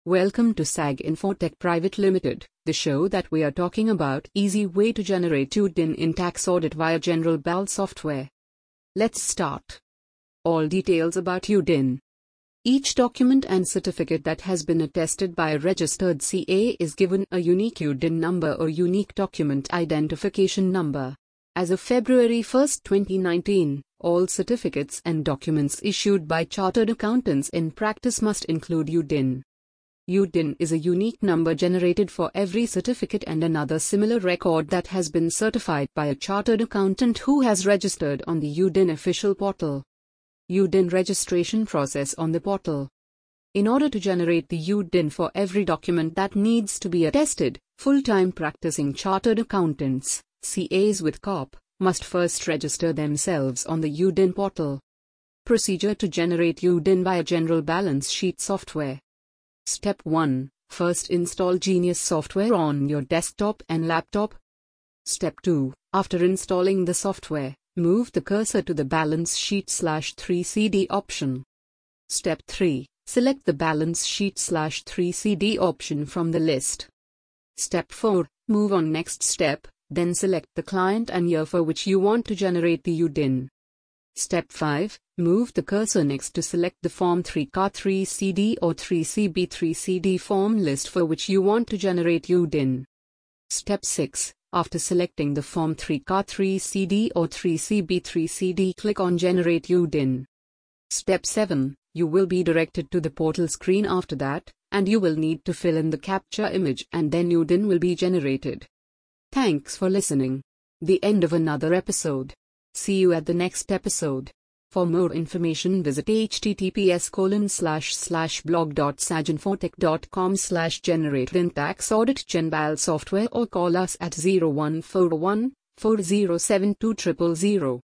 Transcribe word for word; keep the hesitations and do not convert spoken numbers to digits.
Welcome to S A G Infotech Private Limited, the show that we are talking about easy way to generate U D I N in tax audit via General B A L software. Let's start. All details about U D I N. Each document and certificate that has been attested by a registered C A is given a unique U D I N number or unique document identification number. As of February first twenty nineteen, all certificates and documents issued by chartered accountants in practice must include U D I N. U D I N is a unique number generated for every certificate and another similar record that has been certified by a chartered accountant who has registered on the U D I N official portal. U D I N registration process on the portal. In order to generate the U D I N for every document that needs to be attested, full-time practicing chartered accountants, C As with corp, must first register themselves on the U D I N portal. Procedure to generate U D I N via General Balance Sheet software. Step one. First install Genius software on your desktop and laptop. Step two. After installing the software, move the cursor to the Balance Sheet slash three C D option. Step three. Select the Balance Sheet slash three C D option from the list. Step four. Move on next step, then select the client and year for which you want to generate the U D I N. Step five. Move the cursor next to select the Form three C A three C D or three C B three C D form list for which you want to generate U D I N. Step six. After selecting the Form three C A three C D or three C B three C D, click on Generate U D I N. Step seven. You will be directed to the portal screen after that, and you will need to fill in the capture image and then U D I N will be generated. Thanks for listening. The end of another episode. See you at the next episode. For more information visit https colon slash slash blog dot saginfotech dot com slash generate in tax audit Gen B A L software or call us at zero one four one, four zero seven two zero zero zero.